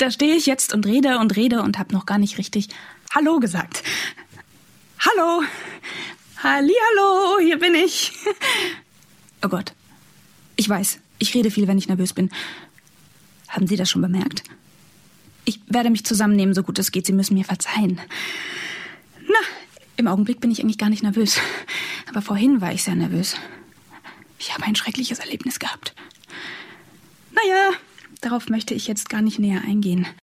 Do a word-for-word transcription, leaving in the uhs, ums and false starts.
Da stehe ich jetzt und rede und rede und habe noch gar nicht richtig Hallo gesagt. Hallo. Hallihallo, hier bin ich. Oh Gott. Ich weiß, ich rede viel, wenn ich nervös bin. Haben Sie das schon bemerkt? Ich werde mich zusammennehmen, so gut es geht. Sie müssen mir verzeihen. Na, im Augenblick bin ich eigentlich gar nicht nervös. Aber vorhin war ich sehr nervös. Ich habe ein schreckliches Erlebnis gehabt. Naja, darauf möchte ich jetzt gar nicht näher eingehen.